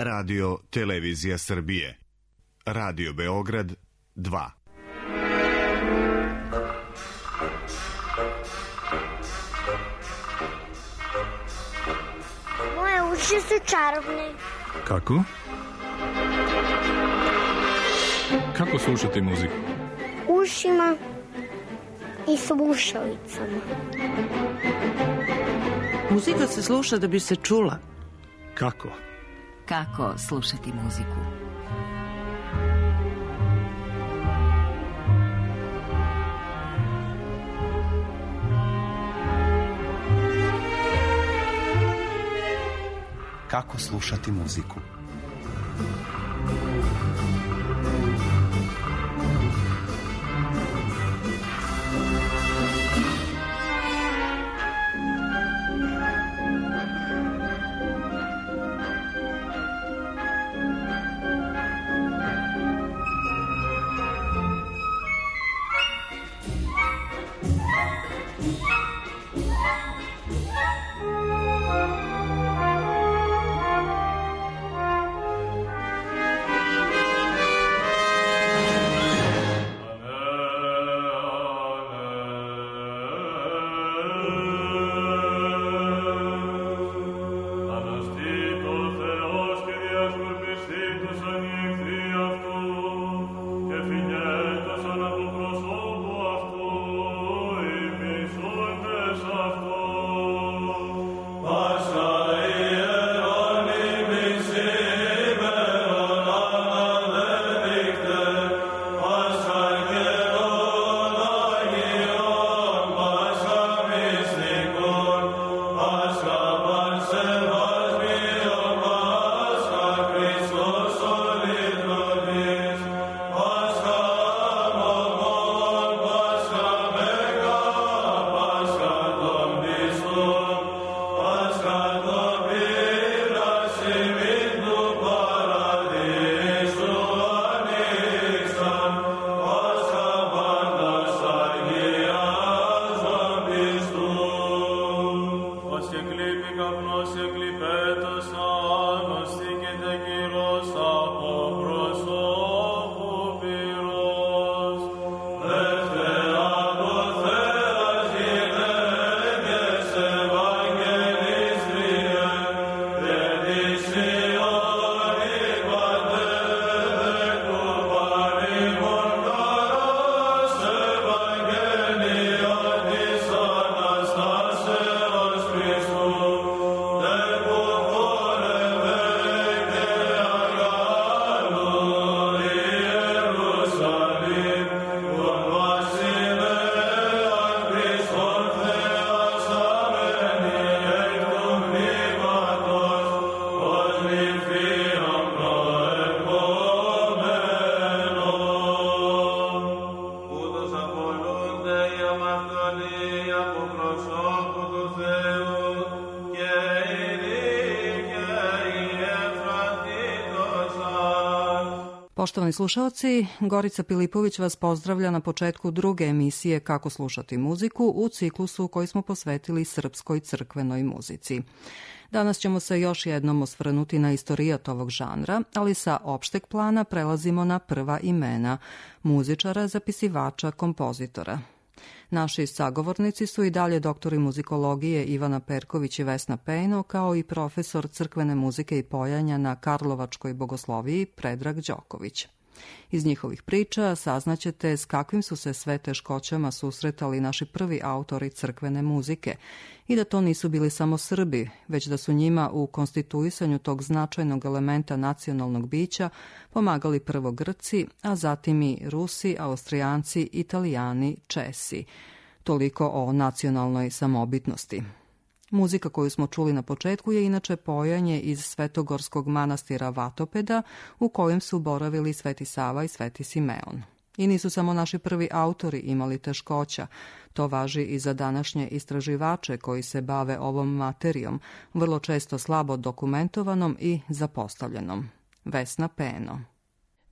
Radio Televizija Srbije. Radio Beograd 2. Moje uši su čarobne. Kako? Kako slušati muziku? Ušima i slušalicama. Muzika se sluša da bi se čula. Kako? Kako slušati muziku? Kako slušati muziku? Poštovani slušalci, Gorica Pilipović vas pozdravlja na početku druge emisije Kako slušati muziku u ciklusu koji smo posvetili srpskoj crkvenoj muzici. Danas ćemo se još jednom osvrnuti na istorijat ovog žanra, ali sa opšteg plana prelazimo na prva imena muzičara, zapisivača, kompozitora. Naši sagovornici su i dalje doktori muzikologije Ivana Perković i Vesna Pejno, kao i profesor crkvene muzike i pojanja na Karlovačkoj bogosloviji Predrag Đoković. Iz njihovih priča saznaćete s kakvim su se sve teškoćama susretali naši prvi autori crkvene muzike i da to nisu bili samo Srbi, već da su njima u konstituisanju tog značajnog elementa nacionalnog bića pomagali prvo Grci, a zatim i Rusi, Austrijanci, Italijani, Česi. Toliko o nacionalnoj samobitnosti. Muzika koju smo čuli na početku je inače pojanje iz Svetogorskog manastira Vatopeda u kojem su boravili Sveti Sava i Sveti Simeon. I nisu samo naši prvi autori imali teškoća, to važi i za današnje istraživače koji se bave ovom materijom, vrlo često slabo dokumentovanom i zapostavljenom. Vesna Pejno.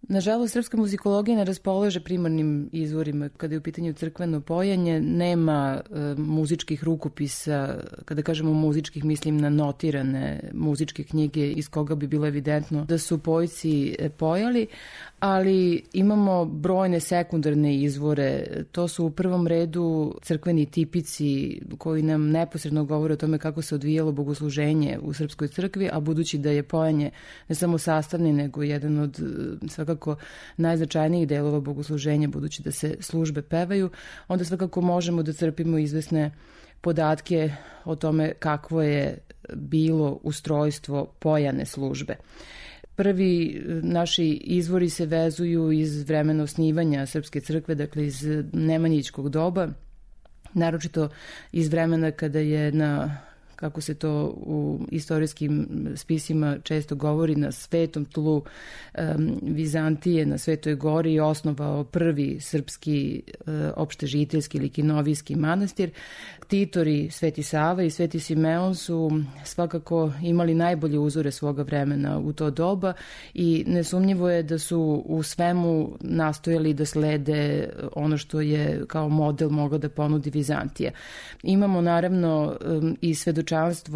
Nažalost, srpska muzikologija ne raspolaže primarnim izvorima. Kada je u pitanju crkveno pojanje, nema muzičkih rukopisa. Kada kažemo muzičkih, mislim na notirane muzičke knjige iz koga bi bilo evidentno da su pojci pojali, ali imamo brojne sekundarne izvore. To su u prvom redu crkveni tipici koji nam neposredno govore o tome kako se odvijalo bogosluženje u srpskoj crkvi, a budući da je pojanje ne samo sastavni, nego jedan od svakako najznačajnijih delova bogosluženja, budući da se službe pevaju, onda svakako možemo da crpimo izvesne podatke o tome kakvo je bilo ustrojstvo pojane službe. Prvi naši izvori se vezuju iz vremena osnivanja Srpske crkve, dakle iz Nemanjićkog doba, naročito iz vremena kada je kako se to u istorijskim spisima često govori, na svetom tlu Vizantije, na Svetoj gori, osnovao prvi srpski opštežiteljski ili kinovijski manastir. Ktitori Sveti Sava i Sveti Simeon su svakako imali najbolje uzore svoga vremena u to doba i nesumnjivo je da su u svemu nastojali da slede ono što je kao model mogla da ponudi Vizantija. Imamo naravno i svedočanstvo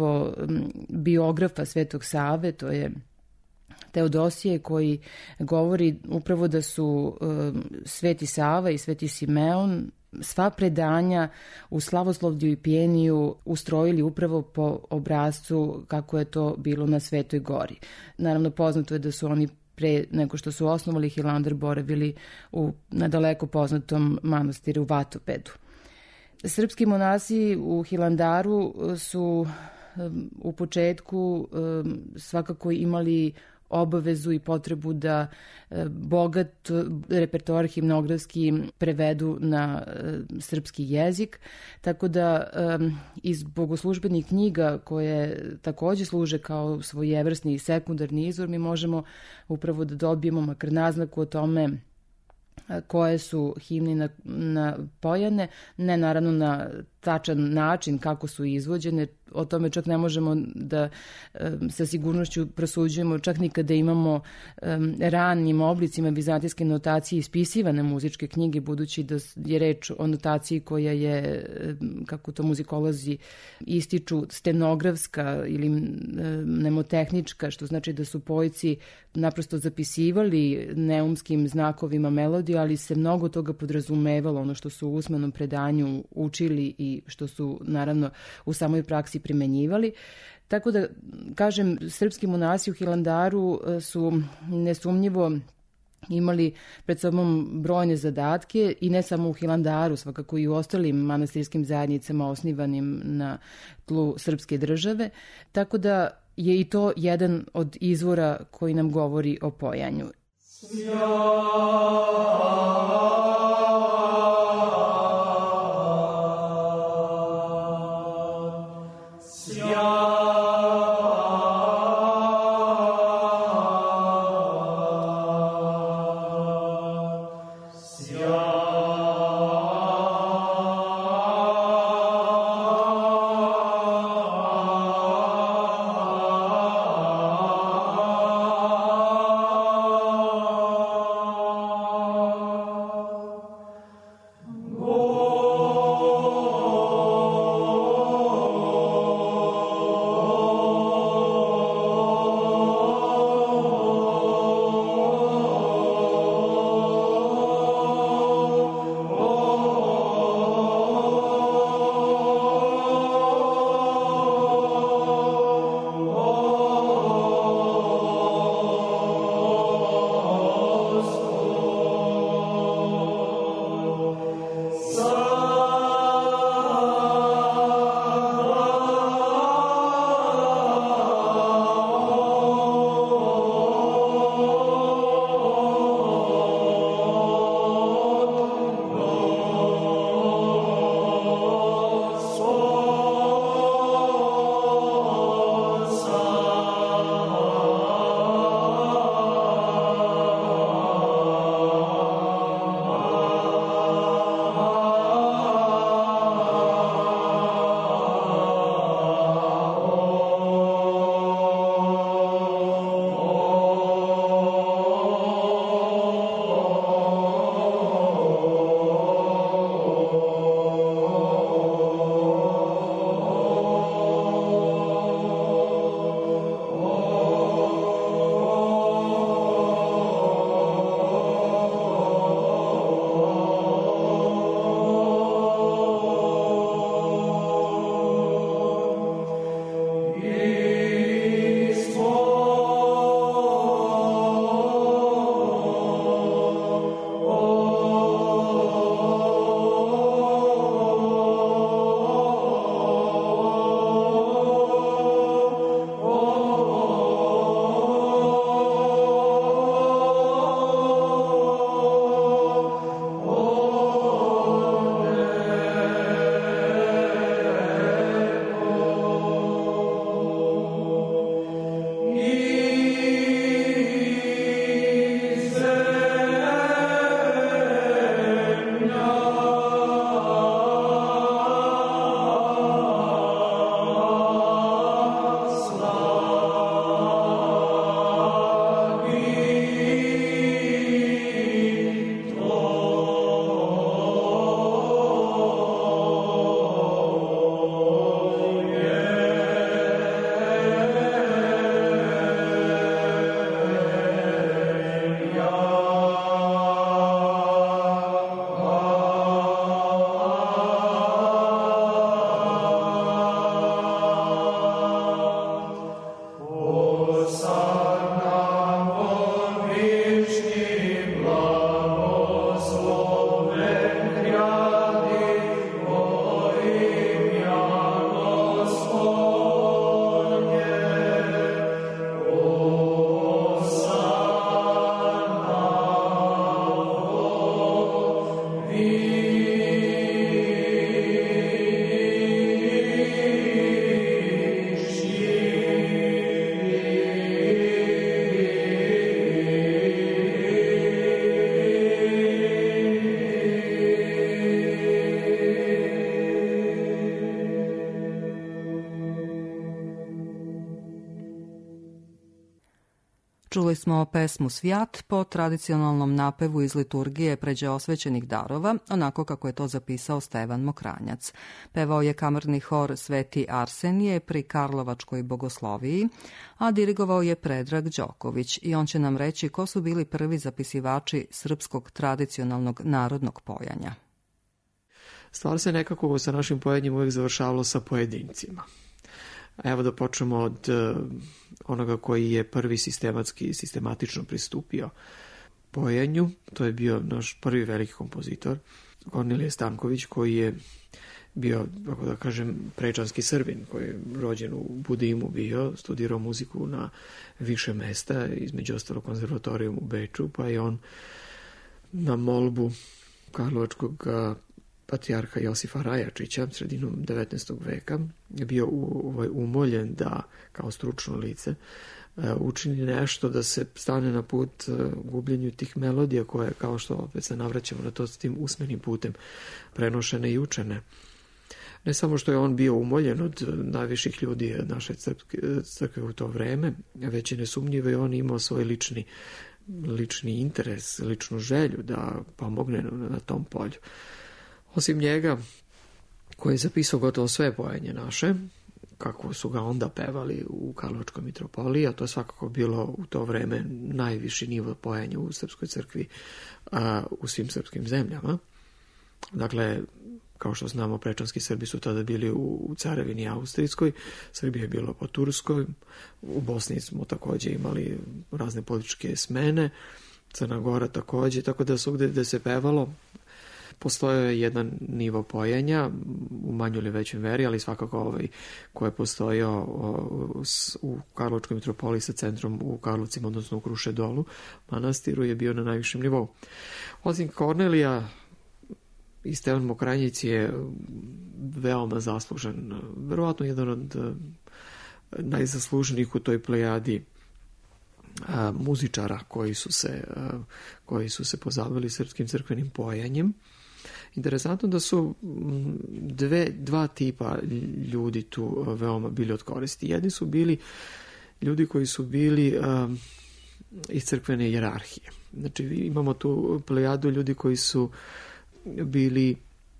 biografa Svetog Save, to je Teodosije, koji govori upravo da su Sveti Sava i Sveti Simeon sva predanja u slavoslovlju i pjeniju ustrojili upravo po obrascu kako je to bilo na Svetoj gori. Naravno, poznato je da su oni pre nego što su osnovali Hilandar boravili na daleko poznatom manastiru Vatopedu. Srpski monasi u Hilandaru su u početku svakako imali obavezu i potrebu da bogat repertoar himnografski prevedu na srpski jezik, tako da iz bogoslužbenih knjiga koje takođe služe kao svojevrsni sekundarni izvor mi možemo upravo da dobijemo makar naznaku o tome koje su himne pojane, ne naravno na tačan način kako su izvođene, o tome čak ne možemo da sa sigurnošću prosuđujemo, čak ni kada imamo ranim oblicima vizantijske notacije ispisivane muzičke knjige, budući da je reč o notaciji koja je, kako to muzikolozi ističu, stenografska ili mnemotehnička, što znači da su pojci naprosto zapisivali neumskim znakovima melodiju, ali se mnogo toga podrazumevalo, ono što su u usmenom predanju učili i što su naravno u samoj praksi primenjivali. Tako da, kažem, srpski monasi u Hilandaru su nesumnjivo imali pred sobom brojne zadatke i ne samo u Hilandaru, svakako i u ostalim manastirskim zajednicama osnivanim na tlu srpske države. Tako da je i to jedan od izvora koji nam govori o pojanju. Čuli smo pesmu Svijat po tradicionalnom napevu iz liturgije pređe osvećenih darova, onako kako je to zapisao Stevan Mokranjac. Pevao je kamerni hor Sveti Arsenije pri Karlovačkoj bogosloviji, a dirigovao je Predrag Đoković i on će nam reći ko su bili prvi zapisivači srpskog tradicionalnog narodnog pojanja. Stvar se nekako sa našim pojenjem uvijek završavalo sa pojedincima. Evo da počnemo od onoga koji je prvi sistematično pristupio pojenju. To je bio naš prvi veliki kompozitor, Kornelije Stanković, koji je bio, kako da kažem, prečanski Srbin, koji je rođen u Budimu bio, studirao muziku na više mesta, između ostalo konzervatorijum u Beču, pa je on na molbu karlovačkog patrijarha Josifa Rajačića sredinom 19. veka je bio umoljen da kao stručno lice učini nešto da se stane na put gubljenju tih melodija koje, kao što opet se navraćamo na to, s tim usmenim putem prenošene i učene. Ne samo što je on bio umoljen od najviših ljudi naše crkve u to vreme, već je nesumnjivo i on imao svoj lični interes, ličnu želju da pomogne na tom polju. Osim njega, koji je zapisao gotovo sve pojenje naše, kako su ga onda pevali u Karlovačkoj mitropoliji, a to je svakako bilo u to vreme najviši nivo pojenja u Srpskoj crkvi u svim srpskim zemljama. Dakle, kao što znamo, prečanski Srbi su tada bili u Carevini Austrijskoj, Srbija je bila po Turskoj, u Bosni smo također imali razne političke smene, Crna Gora također, tako da svugde gde se pevalo postojao je jedan nivo pojenja u manjoj ili većoj meri, ali svakako koji je postojao u Karlovačkoj mitropoliji sa centrom u Karlovcima, odnosno u Krušedolu manastiru, je bio na najvišem nivou. Osim Kornelija, i Stevan Mokranjic je veoma zaslužen, verovatno jedan od najzasluženijih u toj plejadi muzičara koji su se pozabavili srpskim crkvenim pojanjem. Interesantno da su dva tipa ljudi tu veoma bili od koristi. Jedni su bili ljudi koji su bili iz crkvene hijerarhije. Znači imamo tu plejadu ljudi koji su bili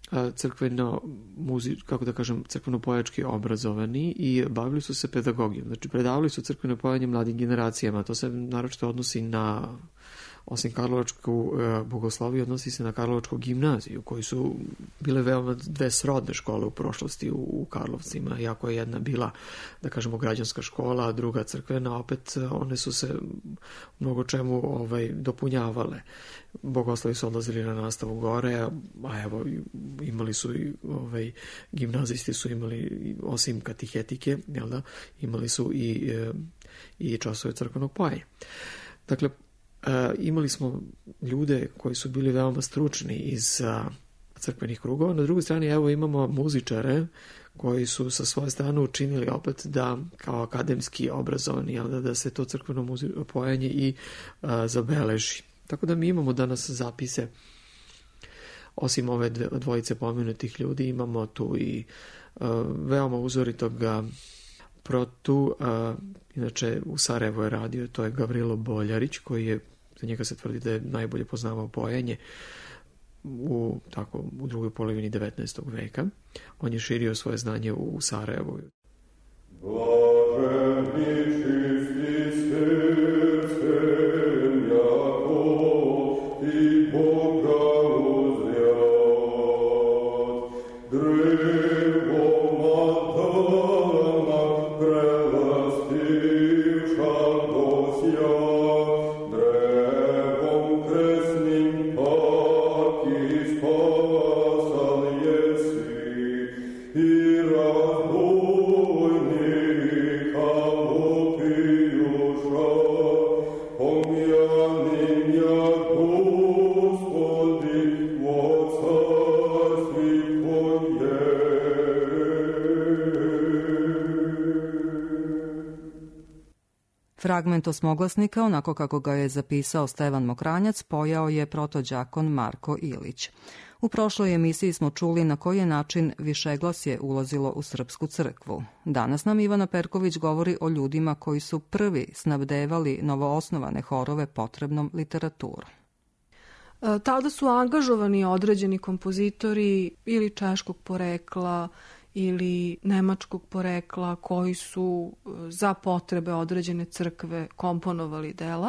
crkveno-pojački obrazovani i bavili su se pedagogijom. Znači, predavali su crkveno pojanje mladim generacijama. To se naročito odnosi na, osim Karlovačku bogosloviju, odnosi se na Karlovačku gimnaziju, koji su bile veoma dve srodne škole u prošlosti u Karlovcima. Iako je jedna bila, da kažemo, građanska škola, a druga crkvena, opet one su se mnogo čemu dopunjavale. Bogoslovi su odlazili na nastavu gore, a evo imali su i gimnazisti su imali, osim katehetike, jel da, imali su i časove crkvenog pojenja. Dakle, imali smo ljude koji su bili veoma stručni iz crkvenih krugova. Na drugoj strani, evo, imamo muzičare koji su sa svoje strane učinili opet da kao akademski obrazovani, jel da se to crkveno pojenje i zabeleži. Tako da mi imamo danas zapise, osim ove dvojice pomenutih ljudi, imamo tu i veoma uzoritog protu, inače u Sarajevu je radio, to je Gavrilo Boljarić, koji je, za njega se tvrdi da je najbolje poznavao pojenje u drugoj polovini 19. veka. On je širio svoje znanje u Sarajevu. Ira Fragment osmoglasnika, onako kako ga je zapisao Stevan Mokranjac, pojao je protođakon Marko Ilić. U prošloj emisiji smo čuli na koji je način višeglasje ulazilo u srpsku crkvu. Danas nam Ivana Perković govori o ljudima koji su prvi snabdevali novoosnovane horove potrebnom literaturom. Tada su angažovani određeni kompozitori ili češkog porekla ili nemačkog porekla koji su za potrebe određene crkve komponovali dela.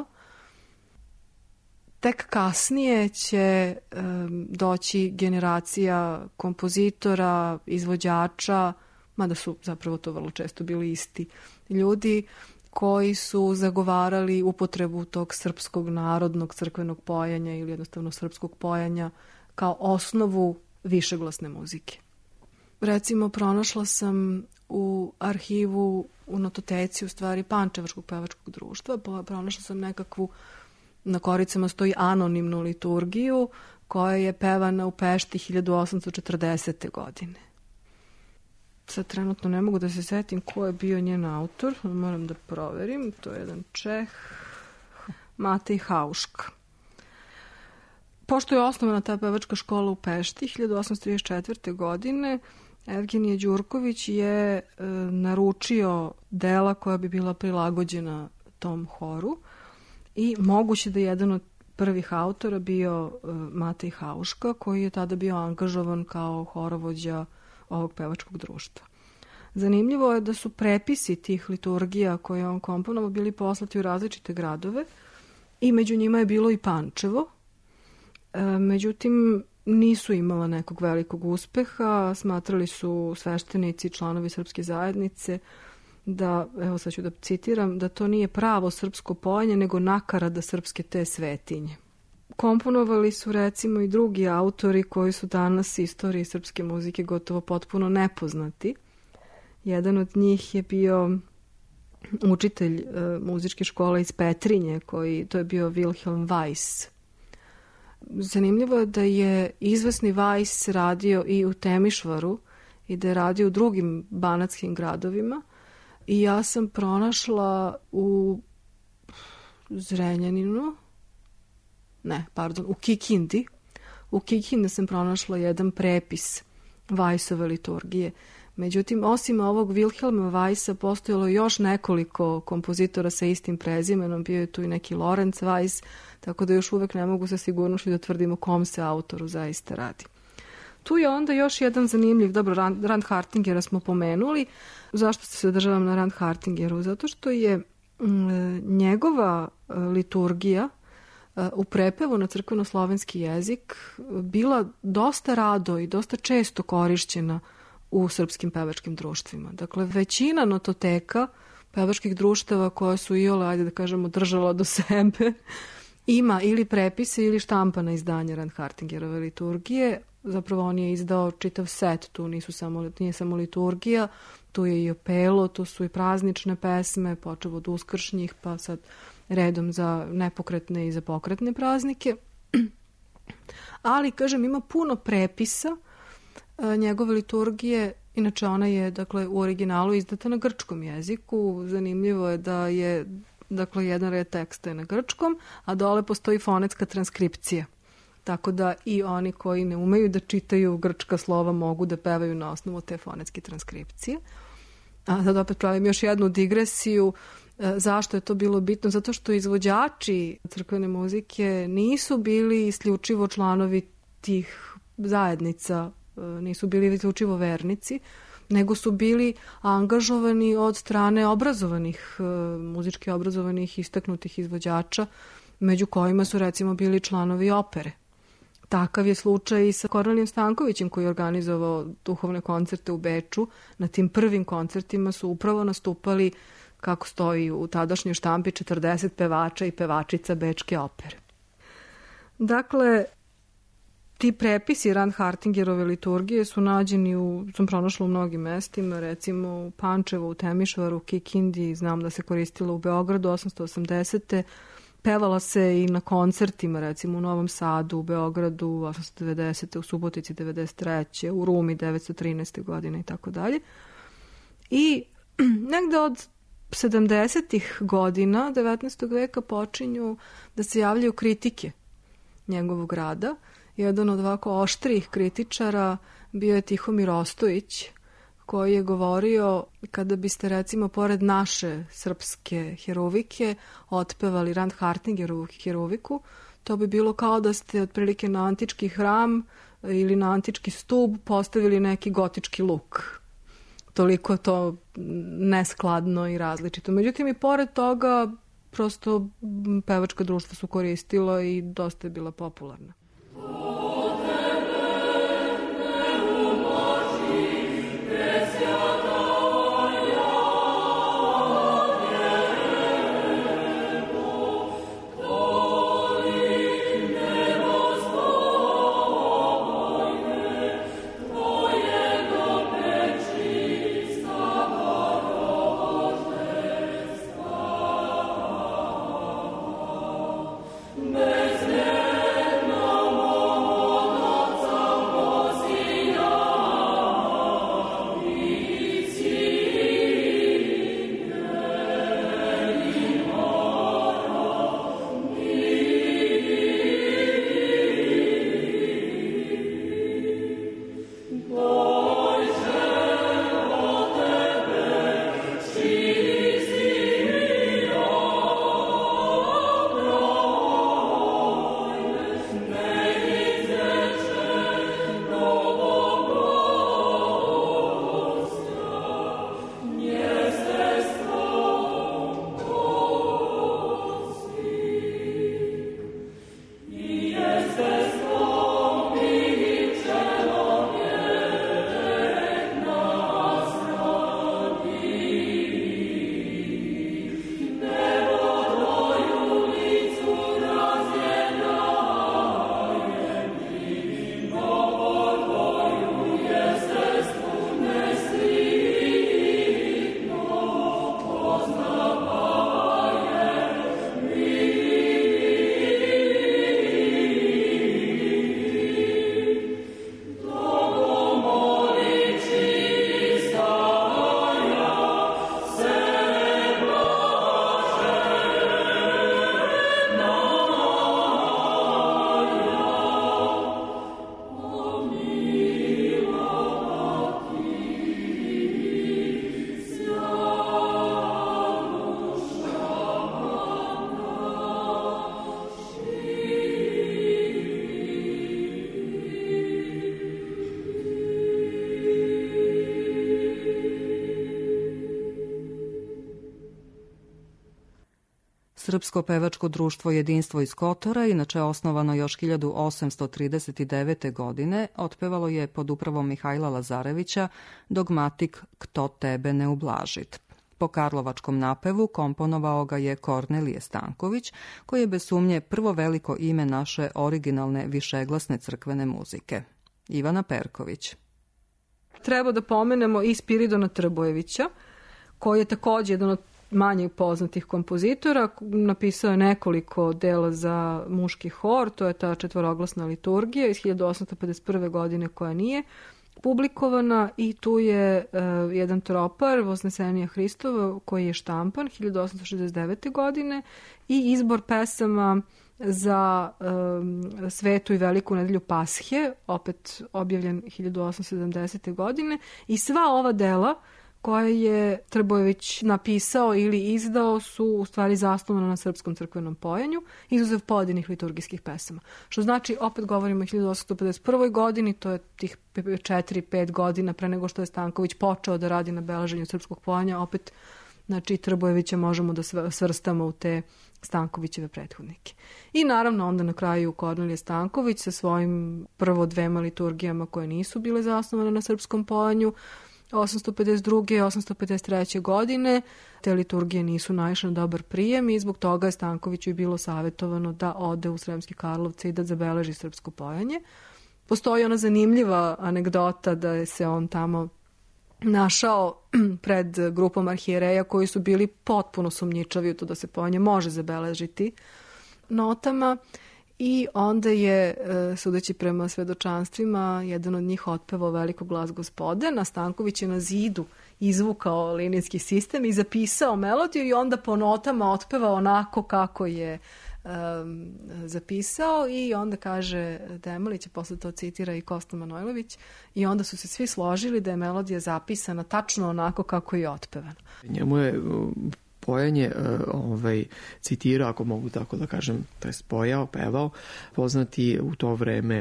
Tek kasnije će doći generacija kompozitora, izvođača, mada su zapravo to vrlo često bili isti ljudi, koji su zagovarali upotrebu tog srpskog narodnog crkvenog pojanja ili jednostavno srpskog pojanja kao osnovu višeglasne muzike. Recimo, pronašla sam u arhivu, u nototeci, u stvari, Pančevačkog pevačkog društva, pronašla sam nekakvu, na koricama stoji anonimnu liturgiju, koja je pevana u Pešti 1840. godine. Sad trenutno ne mogu da se setim ko je bio njen autor, moram da proverim, to je jedan Čeh, Matej Hauška. Pošto je osnovana ta pevačka škola u Pešti 1834. godine, Evgenije Đurković je naručio dela koja bi bila prilagođena tom horu i moguće da je jedan od prvih autora bio Matej Hauška, koji je tada bio angažovan kao horovođa ovog pevačkog društva. Zanimljivo je da su prepisi tih liturgija koje on komponovao bili poslati u različite gradove i među njima je bilo i Pančevo. Međutim, nisu imala nekog velikog uspeha, smatrali su sveštenici, članovi srpske zajednice, da, evo sad ću da citiram, da to nije pravo srpsko pojanje, nego nakarada srpske te svetinje. Komponovali su recimo i drugi autori koji su danas istoriji srpske muzike gotovo potpuno nepoznati. Jedan od njih je bio učitelj muzičke škole iz Petrinje, to je bio Wilhelm Weiss. Zanimljivo je da je izvesni Weiss radio i u Temišvaru i da je radio u drugim banatskim gradovima i ja sam pronašla u Zrenjaninu, u Kikindi. U Kikindi sam pronašla jedan prepis Weissove liturgije. Međutim, osim ovog Wilhelma Weissa postojalo još nekoliko kompozitora sa istim prezimenom, bio je tu i neki Lorenz Weiss, tako da još uvek ne mogu sa sigurnošću da tvrdimo kom se autoru zaista radi. Tu je onda još jedan zanimljiv, dobro, Rand Hartingera smo pomenuli. Zašto se zadržavam na Rand Hartingeru? Zato što je njegova liturgija u prepevu na crkveno-slovenski jezik bila dosta rado i dosta često korišćena u srpskim pevačkim društvima. Dakle, većina nototeka pevačkih društava koja su iole, ajde da kažemo, držala do sebe, ima ili prepise ili štampana izdanja Rand Hartingerove liturgije. Zapravo on je izdao čitav set, tu nije samo liturgija, tu je i opelo, tu su i praznične pesme, počev od uskršnjih, pa sad redom za nepokretne i za pokretne praznike. Ali, kažem, ima puno prepisa njegove liturgije. Inače, ona je, dakle, u originalu izdata na grčkom jeziku. Zanimljivo je da je, dakle, jedan red teksta je na grčkom, a dole postoji fonetska transkripcija. Tako da i oni koji ne umeju da čitaju grčka slova mogu da pevaju na osnovu te fonetske transkripcije. A sad opet pravim još jednu digresiju. Zašto je to bilo bitno? Zato što izvođači crkvene muzike nisu bili isključivo članovi tih zajednica, nisu bili isključivo vernici, nego su bili angažovani od strane obrazovanih, muzički obrazovanih, istaknutih izvođača, među kojima su recimo bili članovi opere. Takav je slučaj i sa Kornelijem Stankovićem, koji je organizovao duhovne koncerte u Beču. Na tim prvim koncertima su upravo nastupali, kako stoji u tadašnjoj štampi, 40 pevača i pevačica Bečke opere. Dakle, ti prepisi Rand Hartingerove liturgije su nađeni sam pronašla u mnogim mestima, recimo u Pančevu, u Temišvaru, u Kikindi, znam da se koristila u Beogradu 880. Pevala se i na koncertima, recimo u Novom Sadu, u Beogradu 890. u Subotici 93. u Rumi 913. godine i tako dalje. I negde od 70-ih godina 19. veka počinju da se javljaju kritike njegovog rada. Jedan od ovako oštrijih kritičara bio je Tihomir Ostojić, koji je govorio kada biste recimo pored naše srpske heruvike otpevali Rand Hartingerovu heruviku, to bi bilo kao da ste otprilike na antički hram ili na antički stub postavili neki gotički luk. Toliko je to neskladno i različito. Međutim, i pored toga prosto pevačka društva su koristila i dosta je bila popularna. Srpsko pevačko društvo Jedinstvo iz Kotora, inače osnovano još 1839. godine, otpevalo je pod upravom Mihajla Lazarevića dogmatik Kto tebe ne ublažit. Po karlovačkom napevu komponovao ga je Kornelije Stanković, koji je bez sumnje prvo veliko ime naše originalne višeglasne crkvene muzike. Ivana Perković. Treba da pomenemo i Spiridona Trbojevića, koji je također jedan od manje poznatih kompozitora. Napisao je nekoliko dela za muški hor, to je ta četvoroglasna liturgija iz 1851. godine koja nije publikovana, i tu je jedan tropar Vosnesenija Hristova koji je štampan 1869. godine i izbor pesama za Svetu i Veliku nedelju Pashe, opet objavljen 1870. godine, i sva ova dela koje je Trbojević napisao ili izdao su u stvari zasnovana na srpskom crkvenom pojanju, izuzev pojedinih liturgijskih pesama. Što znači, opet govorimo o 1851. godini, to je tih 4-5 godina pre nego što je Stanković počeo da radi na beleženju srpskog pojanja, opet znači Trbojevića možemo da svrstamo u te Stankovićeve prethodnike. I naravno onda na kraju Kornelije Stanković sa svojim prvo 2 liturgijama koje nisu bile zasnovane na srpskom pojanju, 852. i 853. godine. Te liturgije nisu naišle na dobar prijem i zbog toga je Stankoviću i bilo savjetovano da ode u Sremske Karlovce i da zabeleži srpsko pojanje. Postoji ona zanimljiva anegdota da je se on tamo našao pred grupom arhijereja koji su bili potpuno sumnjičavi u to da se pojanje može zabeležiti notama, I onda je, sudeći prema svedočanstvima, jedan od njih otpevao Veliko glas Gospoden, a Stanković je na zidu izvukao linijski sistem i zapisao melodiju i onda po notama otpevao onako kako je zapisao i onda kaže Demolić, a posle to citira i Kosta Manojlović, i onda su se svi složili da je melodija zapisana tačno onako kako je otpevano. Njemu je pojanje citirao, ako mogu tako da kažem, to je spojao, pevao, poznati u to vreme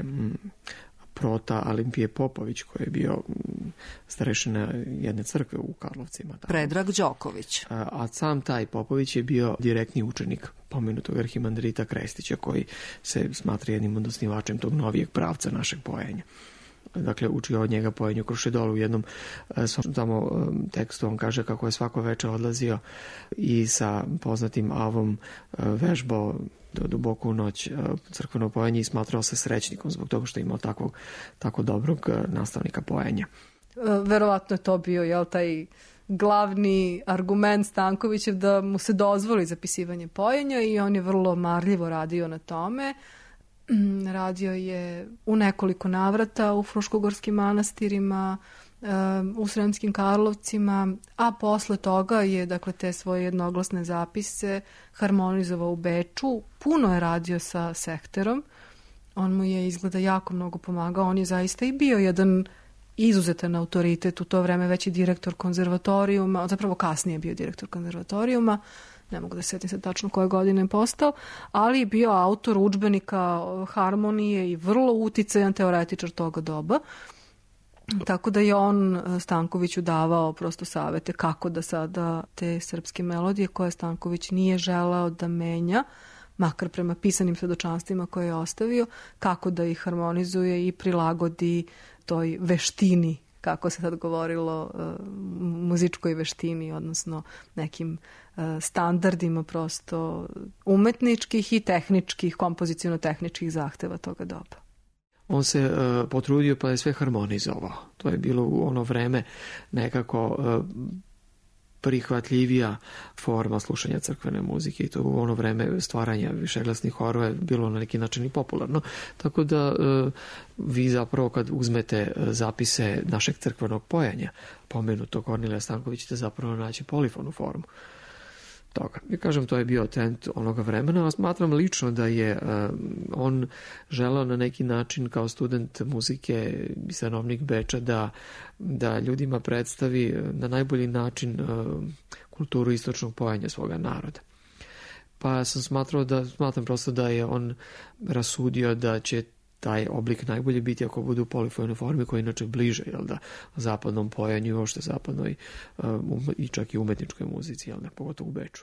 prota Olimpije Popović, koji je bio starešina jedne crkve u Karlovcima. Tako. Predrag Đoković. A sam taj Popović je bio direktni učenik pomenutog arhimandrita Krestića, koji se smatra jednim od osnivačem tog novijeg pravca našeg pojenja. Dakle, učio od njega pojenju Krušedolu. U jednom tamo tekstu on kaže kako je svako veče odlazio i sa poznatim avom vežbao do duboku noć crkveno pojenje i smatrao se srećnikom zbog toga što je imao tako dobrog nastavnika pojenja. Verovatno je to bio taj glavni argument Stankovićev da mu se dozvoli zapisivanje pojenja i on je vrlo marljivo radio na tome. Radio je u nekoliko navrata u Fruškogorskim manastirima, u Sremskim Karlovcima, a posle toga je, dakle, te svoje jednoglasne zapise harmonizovao u Beču. Puno je radio sa Sehterom. On mu je izgleda jako mnogo pomagao. On je zaista i bio jedan izuzetan autoritet, u to vreme već i direktor konzervatorijuma, zapravo kasnije bio direktor konzervatorijuma, ne mogu da se sjetim sad tačno koje godine je postao, ali je bio autor udžbenika harmonije i vrlo uticajan teoretičar toga doba. Tako da je on Stankoviću davao prosto savete kako da sada te srpske melodije koje Stanković nije želeo da menja, makar prema pisanim svedočanstvima koje je ostavio, kako da ih harmonizuje i prilagodi toj veštini, kako se sad govorilo, muzičkoj veštini, odnosno nekim standardima prosto umetničkih i tehničkih, kompoziciono-tehničkih zahteva toga doba. On se potrudio pa je sve harmonizovao. To je bilo u ono vreme nekako prihvatljivija forma slušanja crkvene muzike i to u ono vreme stvaranja višeglasnih horova je bilo na neki način i popularno. Tako da vi zapravo kad uzmete zapise našeg crkvenog pojanja, pomenutog Kornelija Stankovića, ćete zapravo naći polifonu formu toga. I kažem, to je bio trend onoga vremena, a smatram lično da je on želeo na neki način kao student muzike i stanovnik Beča da ljudima predstavi na najbolji način kulturu istočnog pojanja svoga naroda. Pa sam smatram prosto da je on rasudio da će taj oblik najbolje biti ako budu u polifojnoj formi koja je inače bliže zapadnom pojanju i uopšte zapadnoj i čak i umetničkoj muzici, pogotovo u Beču.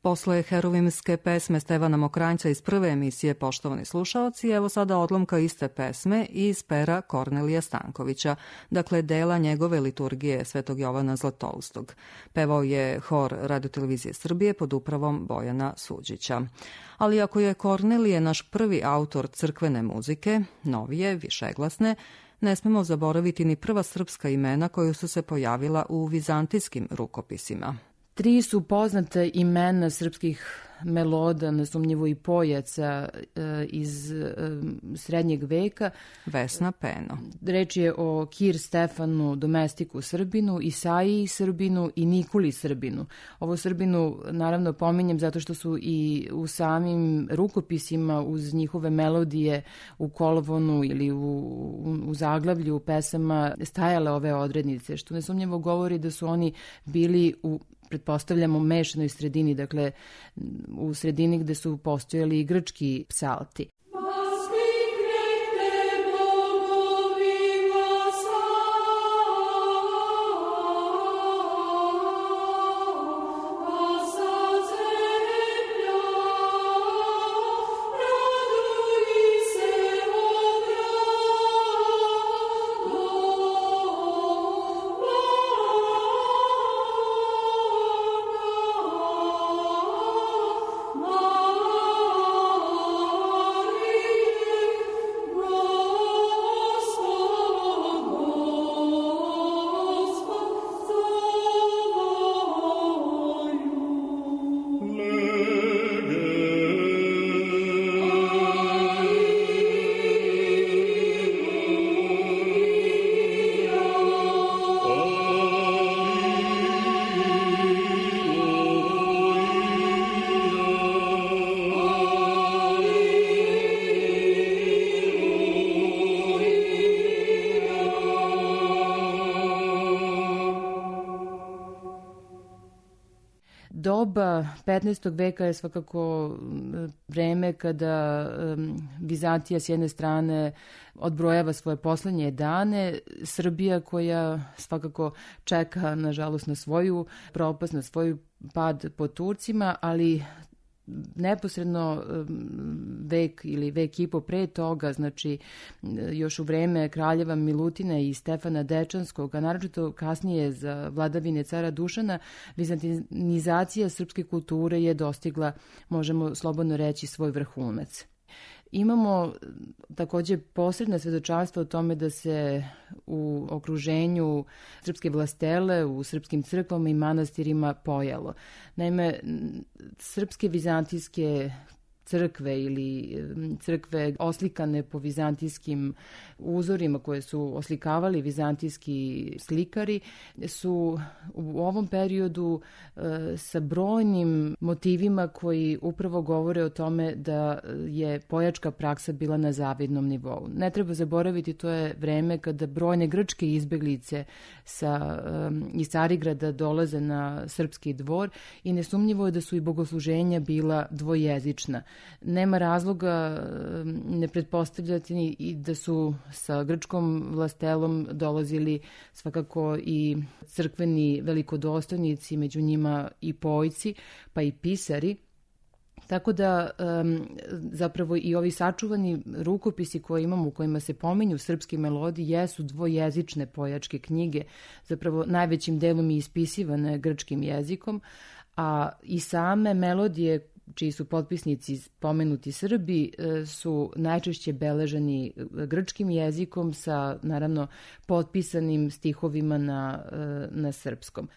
Posle heruvimske pesme Stevana Mokranjca iz prve emisije Poštovani slušaoci, evo sada odlomka iste pesme iz pera Kornelija Stankovića, dakle dela njegove liturgije Svetog Jovana Zlatoustog. Pevao je hor Radiotelevizije Srbije pod upravom Bojana Suđića. Ali ako je Kornelije naš prvi autor crkvene muzike, novije, višeglasne, ne smemo zaboraviti ni prva srpska imena koja su se pojavila u vizantijskim rukopisima. 3 su poznata imena srpskih meloda, nesumnjivo i pojaca iz srednjeg veka. Vesna Peno. Reč je o Kir Stefanu, domestiku Srbinu, Isaiji Srbinu i Nikoli Srbinu. Ovo Srbinu naravno pominjem zato što su i u samim rukopisima uz njihove melodije u kolovonu ili u zaglavlju pesama stajale ove odrednice, što nesumnjivo govori da su oni bili u, pretpostavljamo, mešanoj sredini, dakle u sredini gde su postojali i grčki psalti. Doba 15. veka je svakako vreme kada Vizantija s jedne strane odbrojava svoje poslednje dane, Srbija koja svakako čeka, nažalost, na svoju propast, na svoju pad po Turcima, ali neposredno vek ili vek i po pre toga, znači još u vreme kraljeva Milutina i Stefana Dečanskog, a naročito kasnije za vladavine cara Dušana, vizantinizacija srpske kulture je dostigla, možemo slobodno reći, svoj vrhunac. Imamo takođe posredna svedočanstva o tome da se u okruženju srpske vlastele, u srpskim crkvama i manastirima pojalo. Naime, srpske vizantijske crkve ili crkve oslikane po vizantijskim uzorima koje su oslikavali vizantijski slikari su u ovom periodu sa brojnim motivima koji upravo govore o tome da je pojačka praksa bila na zavidnom nivou. Ne treba zaboraviti, to je vreme kada brojne grčke izbeglice iz Carigrada dolaze na srpski dvor i nesumnjivo je da su i bogosluženja bila dvojezična. Nema razloga ne pretpostavljati i da su sa grčkom vlastelom dolazili svakako i crkveni velikodostojnici, među njima i pojci, pa i pisari. Tako da zapravo i ovi sačuvani rukopisi koje imamo u kojima se pominju srpski melodi jesu dvojezične pojačke knjige, zapravo najvećim delom i ispisivane grčkim jezikom, a i same melodije čiji su potpisnici pomenuti Srbi su najčešće beleženi grčkim jezikom sa, naravno, potpisanim stihovima na srpskom.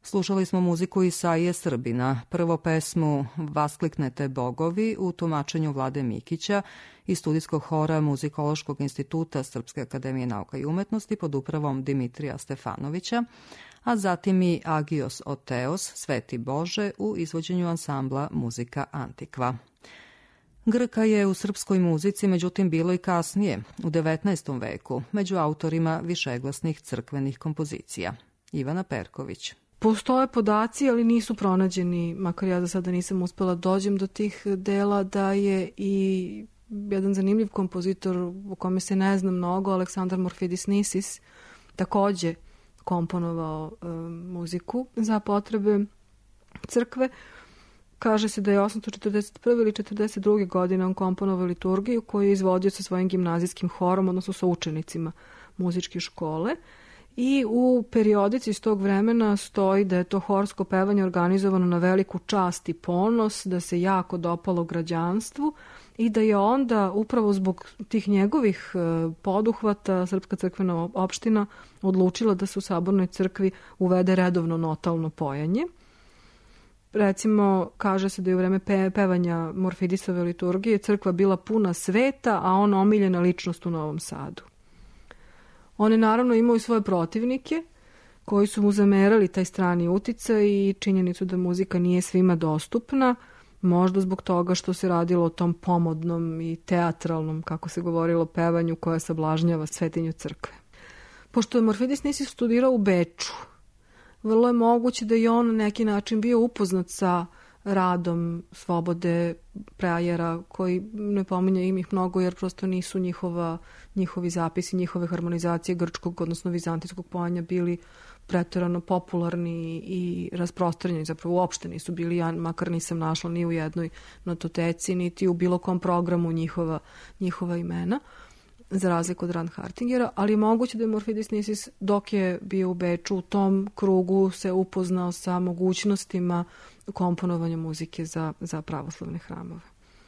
Slušali smo muziku Isaije Srbina, prvo pesmu Vaskliknete bogovi u tumačenju Vlade Mikića iz studijskog hora Muzikološkog instituta Srpske akademije nauka i umetnosti pod upravom Dimitrija Stefanovića, a zatim i Agios Oteos, Sveti Bože, u izvođenju ansambla Muzika Antikva. Grka je u srpskoj muzici, međutim, bilo i kasnije, u 19. veku, među autorima višeglasnih crkvenih kompozicija. Ivana Perković. Postoje podaci, ali nisu pronađeni, makar ja za sada nisam uspela dođem do tih dela, da je i jedan zanimljiv kompozitor o kome se ne zna mnogo, Aleksandar Morfidis Nisis, takođe komponovao muziku za potrebe crkve. Kaže se da je 841. ili 42. godine on komponovao liturgiju koju je izvodio sa svojim gimnazijskim horom, odnosno sa učenicima muzičke škole. I u periodici iz tog vremena stoji da je to horsko pevanje organizovano na veliku čast i ponos, da se jako dopalo građanstvu i da je onda upravo zbog tih njegovih poduhvata Srpska crkvena opština odlučila da se u Sabornoj crkvi uvede redovno notalno pojanje. Recimo, kaže se da je u vreme pevanja Morfidisove liturgije crkva bila puna sveta, a on omiljena ličnost u Novom Sadu. On je naravno imao i svoje protivnike koji su mu zamerali taj strani uticaj i činjenicu da muzika nije svima dostupna, možda zbog toga što se radilo o tom pomodnom i teatralnom, kako se govorilo, pevanju koja sablažnjava svetinju crkve. Pošto je Morfidis Nisis studirao u Beču, vrlo je moguće da je on na neki način bio upoznat sa radom Slobode Prajera, koji ne pominje im ih mnogo jer prosto nisu njihovi zapisi, njihove harmonizacije grčkog, odnosno vizantijskog pojanja bili preterano popularni i rasprostranjeni, zapravo uopšte nisu bili, ja makar nisam našla ni u jednoj nototeci, niti u bilo kom programu njihova imena, za razliku od Reinhartingera, ali je moguće da je Morfidis Nisis, dok je bio u Beču, u tom krugu se upoznao sa mogućnostima komponovanja muzike za pravoslavne hramove.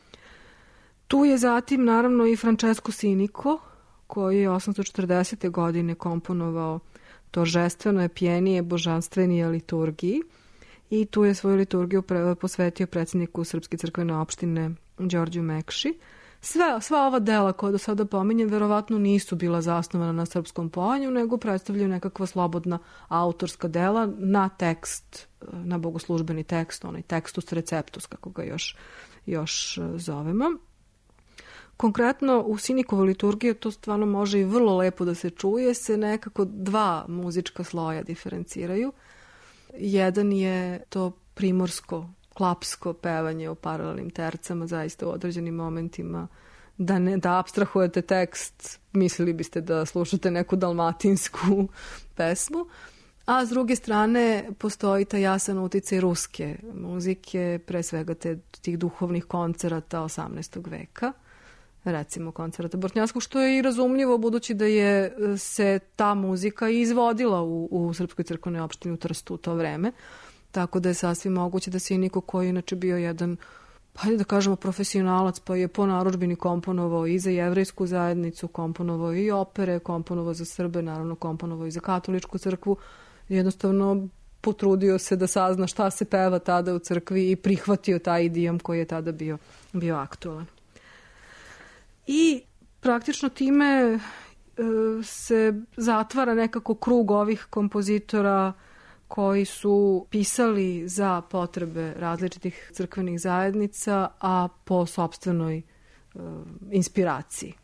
Tu je zatim naravno i Francesco Sinico, koji je 840. godine komponovao Toržestveno epijenije božanstvenije liturgiji i tu je svoju liturgiju posvetio predsjedniku Srpske crkvene opštine Đorđu Mekši. Sva ova dela koja do sada pominjem verovatno nisu bila zasnovana na srpskom pojanju, nego predstavljaju nekakva slobodna autorska dela na tekst, na bogoslužbeni tekst, onaj textus receptus, kako ga još zovemo. Konkretno u Sinikovoj liturgiji, to stvarno može i vrlo lepo da se čuje, se nekako dva muzička sloja diferenciraju. Jedan je to primorsko, klapsko pevanje o paralelnim tercama, zaista u određenim momentima. Da apstrahujete tekst, mislili biste da slušate neku dalmatinsku pesmu. A s druge strane postoji taj jasan uticaj ruske muzike, pre svega tih duhovnih koncerata 18. veka. Recimo koncerata Bortnjanskog, što je i razumljivo budući da je se ta muzika izvodila u Srpskoj crkvenoj opštini u Trstu u to vreme. Tako da je sasvim moguće da Siniko, koji inače bio jedan, hajde da kažemo, profesionalac, pa je po narudžbini komponovao i za jevrejsku zajednicu, komponovao i opere, komponovao za Srbe, naravno komponovao i za katoličku crkvu, jednostavno potrudio se da sazna šta se peva tada u crkvi i prihvatio taj idijom koji je tada bio aktualan. I praktično time se zatvara nekako krug ovih kompozitora koji su pisali za potrebe različitih crkvenih zajednica, a po sopstvenoj inspiraciji.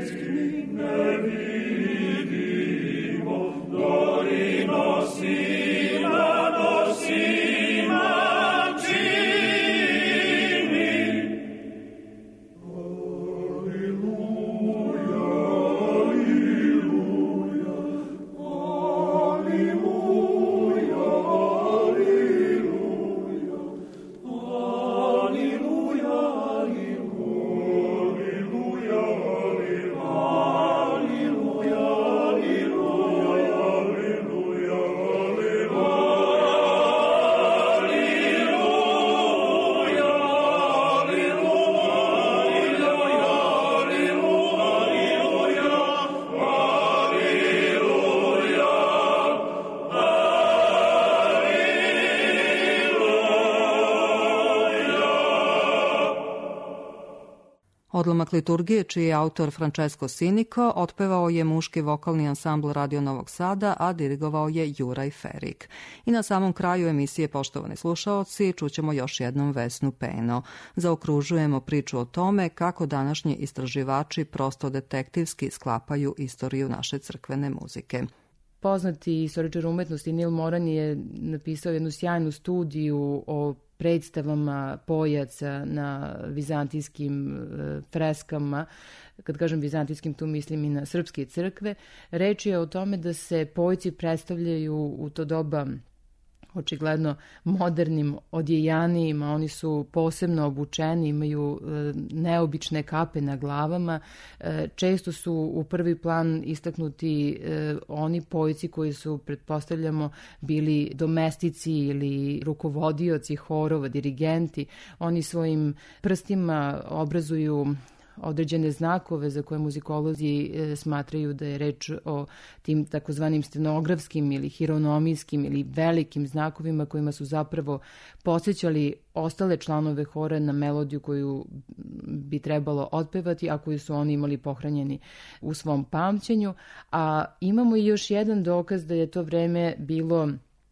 Odlomak liturgije, čiji je autor Francesco Sinico, otpevao je muški vokalni ansambl Radio Novog Sada, a dirigovao je Juraj Ferik. I na samom kraju emisije, poštovani slušaoci, čućemo još jednom Vesnu Peno. Zaokružujemo priču o tome kako današnji istraživači prosto detektivski sklapaju istoriju naše crkvene muzike. Poznati istoričar umetnosti Nil Moran je napisao jednu sjajnu studiju o predstavama pojaca na vizantijskim freskama. Kad kažem vizantijskim, tu mislim i na srpske crkve. Reč je o tome da se pojci predstavljaju u to doba očigledno modernim odjejanijima. Oni su posebno obučeni, imaju neobične kape na glavama. Često su u prvi plan istaknuti oni pojci koji su, pretpostavljamo, bili domestici ili rukovodioci horova, dirigenti. Oni svojim prstima obrazuju određene znakove za koje muzikolozi smatraju da je reč o tim takozvanim stenografskim ili hironomijskim ili velikim znakovima kojima su zapravo podsjećali ostale članove hora na melodiju koju bi trebalo otpevati, a koju su oni imali pohranjeni u svom pamćenju. A imamo i još jedan dokaz da je to vreme bilo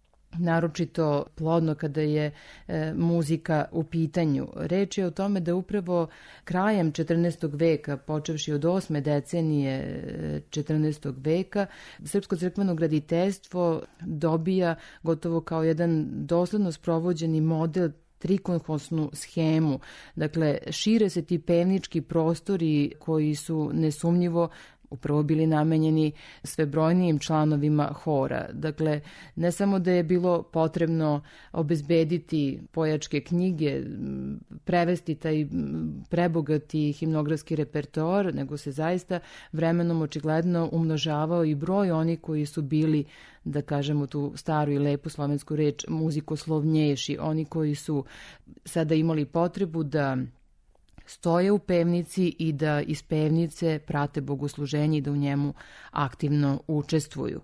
naročito plodno kada je muzika u pitanju. Reč je o tome da upravo krajem 14. veka, počevši od 8. decenije 14. veka, srpsko crkveno graditeljstvo dobija gotovo kao jedan dosledno sprovođeni model trikonhosnu schemu. Dakle, šire se ti pevnički prostori koji su nesumnjivo upravo bili namenjeni sve brojnijim članovima hora. Dakle, ne samo da je bilo potrebno obezbediti pojačke knjige, prevesti taj prebogati himnografski repertoar, nego se zaista vremenom očigledno umnožavao i broj oni koji su bili, da kažemo tu staru i lepu slovensku reč, muzikoslovnjejši, oni koji su sada imali potrebu da stoje u pevnici i da iz pevnice prate bogosluženje i da u njemu aktivno učestvuju.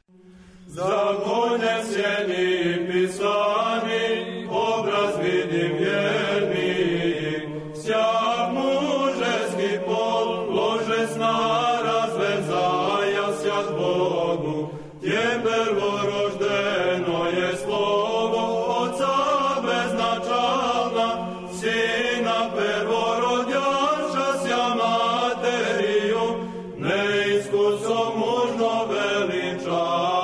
Zakoneseni pisani, obraz vidim vjerni, sjak mužeski pol, lože sna razvezaja sjak Bogu, tje prvoroždeno je slovo, oca beznačalna, sina pervorodjaša sja materiju, neiskusom mužno veličaje.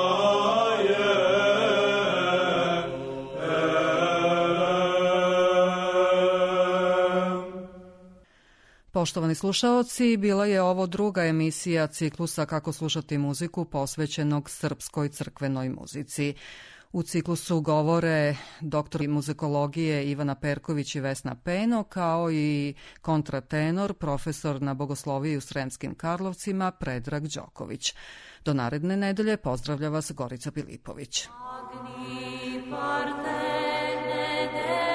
Poštovani slušaoci, bila je ovo druga emisija ciklusa Kako slušati muziku posvećenog srpskoj crkvenoj muzici. U ciklusu govore doktor muzikologije Ivana Perković i Vesna Peno, kao i kontratenor, profesor na bogosloviji u Sremskim Karlovcima Predrag Đoković. Do naredne nedelje pozdravlja vas Gorica Pilipović.